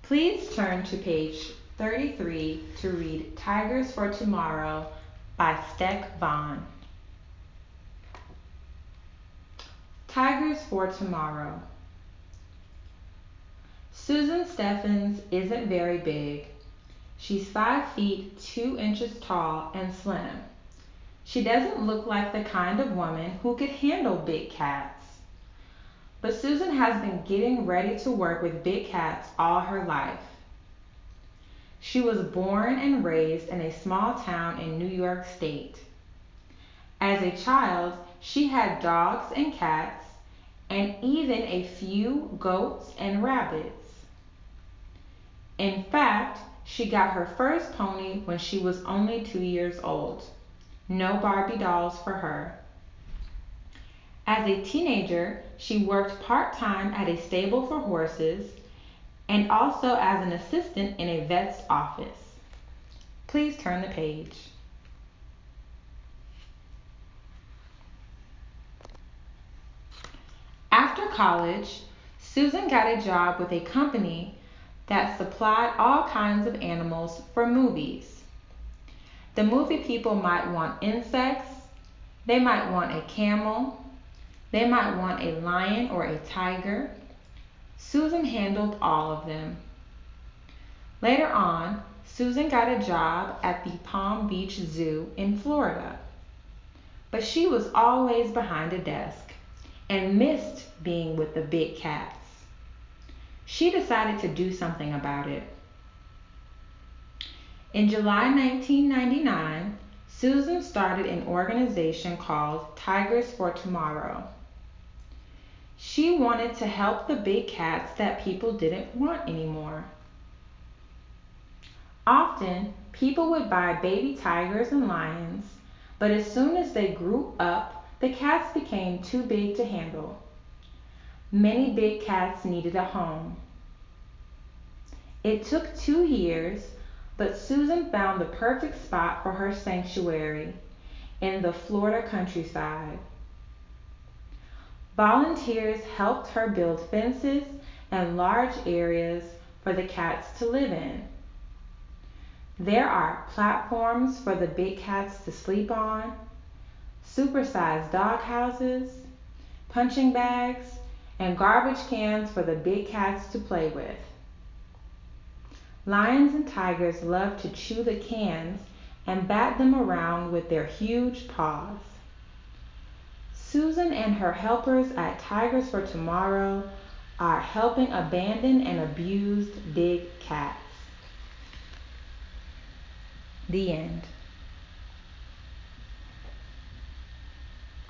Please turn to page 33 to read Tigers for Tomorrow by Steck Vaughn. Tigers for Tomorrow. Susan Steffens isn't very big. She's 5 feet 2 inches tall and slim. She doesn't look like the kind of woman who could handle big cats. But Susan has been getting ready to work with big cats all her life. She was born and raised in a small town in New York State. As a child, she had dogs and cats, and even a few goats and rabbits. In fact, she got her first pony when she was only 2 years old. No Barbie dolls for her. As a teenager, she worked part-time at a stable for horses and also as an assistant in a vet's office. Please turn the page. After college, Susan got a job with a company that supplied all kinds of animals for movies. The movie people might want insects, they might want a camel, they might want a lion or a tiger. Susan handled all of them. Later on, Susan got a job at the Palm Beach Zoo in Florida. But she was always behind a desk and missed being with the big cats. She decided to do something about it. In July 1999, Susan started an organization called Tigers for Tomorrow. She wanted to help the big cats that people didn't want anymore. Often, people would buy baby tigers and lions, but as soon as they grew up, the cats became too big to handle. Many big cats needed a home. It took 2 years, but Susan found the perfect spot for her sanctuary in the Florida countryside. Volunteers helped her build fences and large areas for the cats to live in. There are platforms for the big cats to sleep on, supersized dog houses, punching bags, and garbage cans for the big cats to play with. Lions and tigers love to chew the cans and bat them around with their huge paws. Susan and her helpers at Tigers for Tomorrow are helping abandoned and abused big cats. The end.